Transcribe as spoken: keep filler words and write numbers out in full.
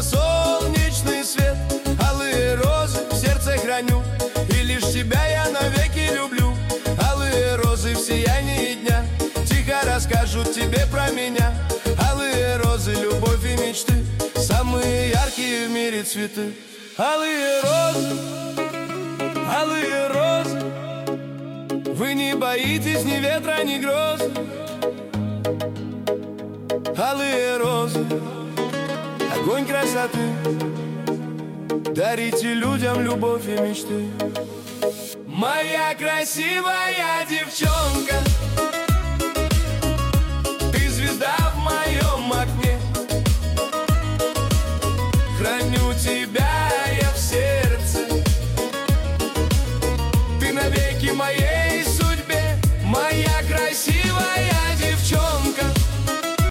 на солнечный свет. Алые розы в сердце храню, и лишь тебя я навеки люблю. Алые розы в сиянии дня тихо расскажут тебе про меня. Алые розы, любовь и мечты, самые яркие в мире цветы. Алые розы, алые розы, вы не боитесь ни ветра, ни гроз. Алые розы, огонь красоты, дарите людям любовь и мечты. Моя красивая девчонка,